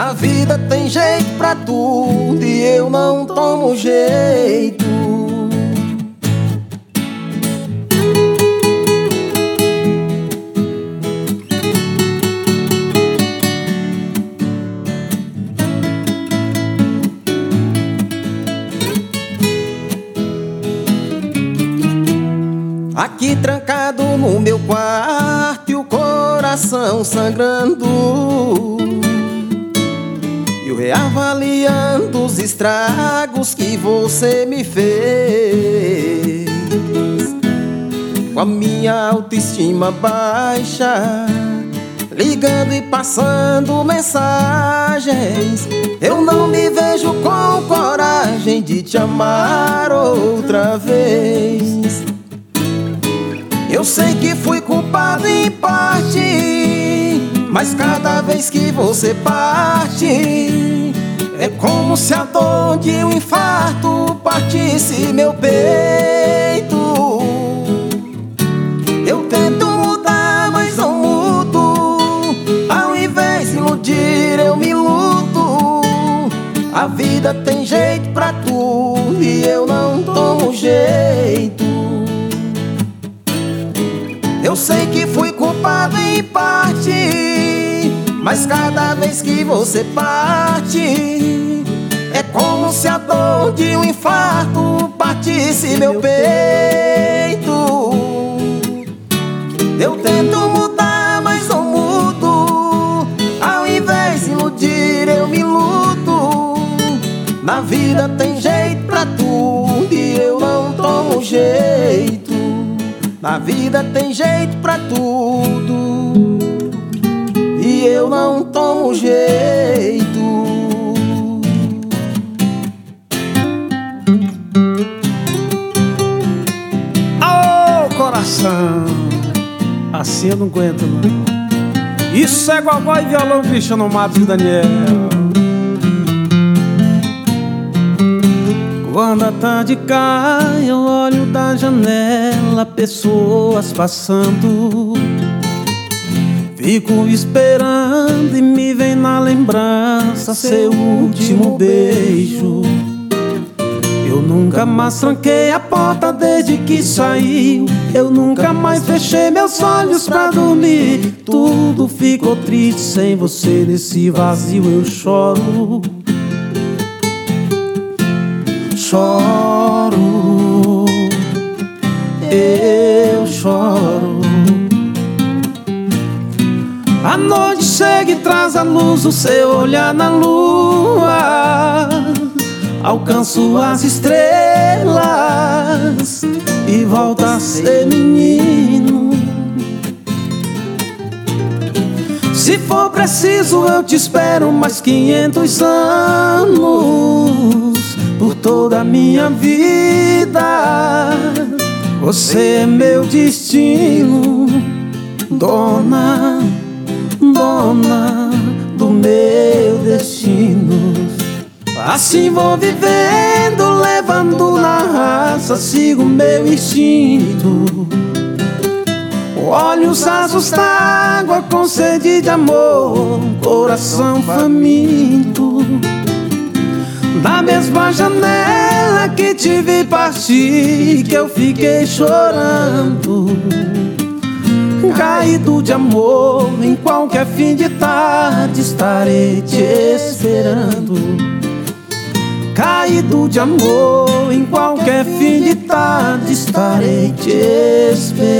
Na vida tem jeito pra tudo e eu não tomo jeito. Aqui trancado no meu quarto e o coração sangrando, eu reavaliando os estragos que você me fez. Com a minha autoestima baixa, ligando e passando mensagens, eu não me vejo com coragem de te amar outra vez. Eu sei que fui culpado em parte, mas cada vez que você parte, é como se a dor de um infarto partisse meu peito. Eu tento mudar, mas não mudo. Ao invés de iludir, eu me iludo. A vida tem jeito pra tudo e eu não tomo jeito. Eu sei que fui culpado em parte, mas cada vez que você parte, é como se a dor de um infarto partisse meu peito. Eu tento mudar, mas não mudo. Ao invés de iludir, eu me iludo. Na vida tem jeito pra tudo e eu não tomo jeito. Na vida tem jeito pra tudo e eu não tomo jeito. Ô coração, assim eu não aguento não. Isso é gogó e violão, Cristiano Matos e Daniel. Quando a tarde cai, eu olho da janela, pessoas passando. Fico esperando e me vem na lembrança seu último beijo. Eu nunca mais tranquei a porta desde que saiu. Eu nunca mais fechei meus olhos pra dormir. Tudo ficou triste sem você, nesse vazio eu choro. Choro, eu choro. A noite chega e traz a luz, o seu olhar na lua. Alcanço as estrelas e volto a ser menino. Se for preciso eu te espero mais 500 anos. Por toda a minha vida, você é meu destino. Dona, dona do meu destino. Assim vou vivendo, levando na raça, sigo meu instinto. Olhos rasos d'água com sede de amor, coração faminto. Da mesma janela que te vi partir, que eu fiquei chorando. Caído de amor, em qualquer fim de tarde estarei te esperando. Caído de amor, em qualquer fim de tarde estarei te esperando.